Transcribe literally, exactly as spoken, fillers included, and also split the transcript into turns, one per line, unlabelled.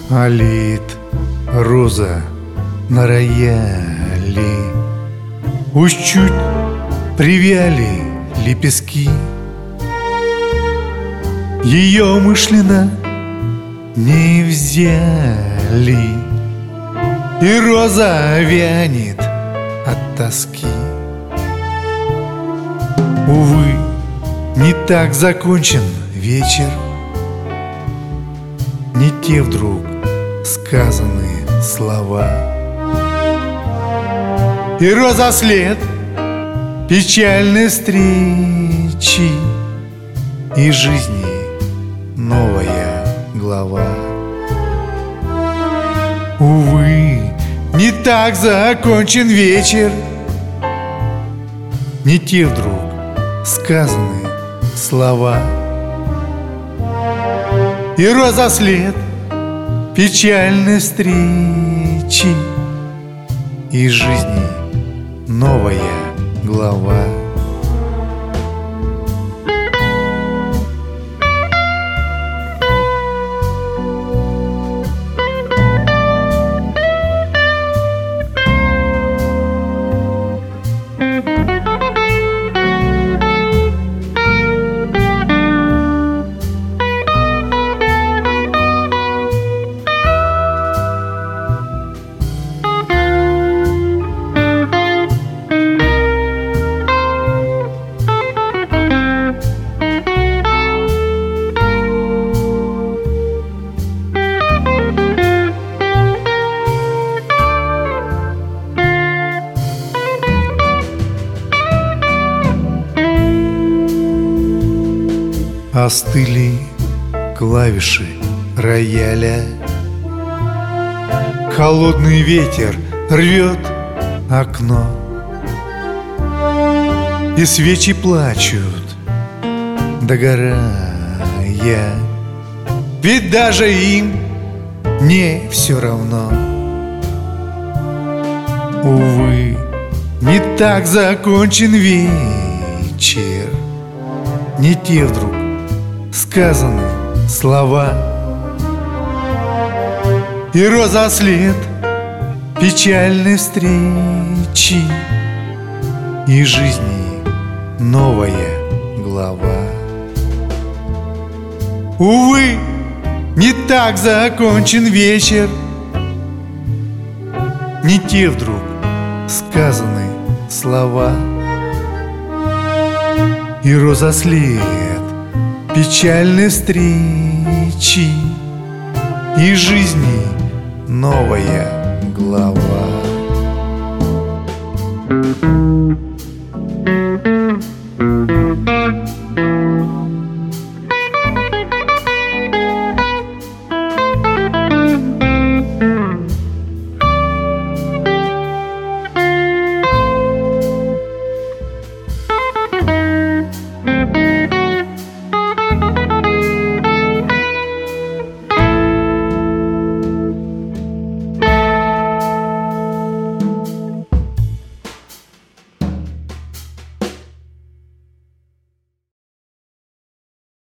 Алит роза на рояле, уж чуть привяли лепестки. Ее умышленно не взяли, и роза вянет от тоски. Увы, не так закончен вечер, не те вдруг сказанные слова. И роза след печальной встречи, и жизни новая глава. Увы, не так закончен вечер, не те вдруг сказанные слова. И роза след печальной встречи, и жизни новая глава. Остыли клавиши рояля, холодный ветер рвет окно, и свечи плачут, догорая, ведь даже им не все равно. Увы, не так закончен вечер, не те вдруг сказаны слова. И роза след печальной встречи, и жизни новая глава. Увы, не так закончен вечер, не те вдруг сказаны слова. И роза след печальной встречи, и жизни новая глава.